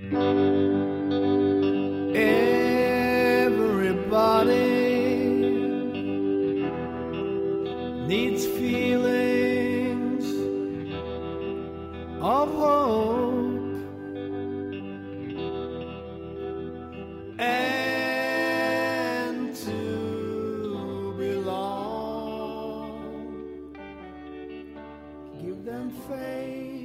Everybody needs feelings of hope and to belong. Give them faith